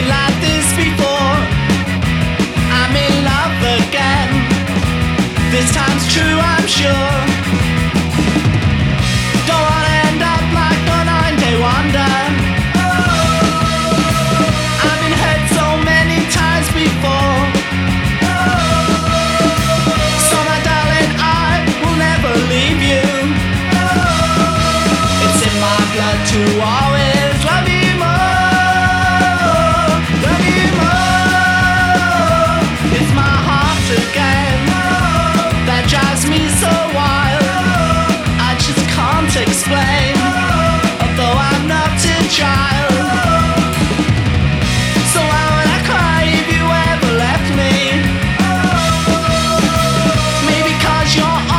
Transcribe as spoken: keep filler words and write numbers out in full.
been like this before. I'm in love again. This time's true, I'm sure.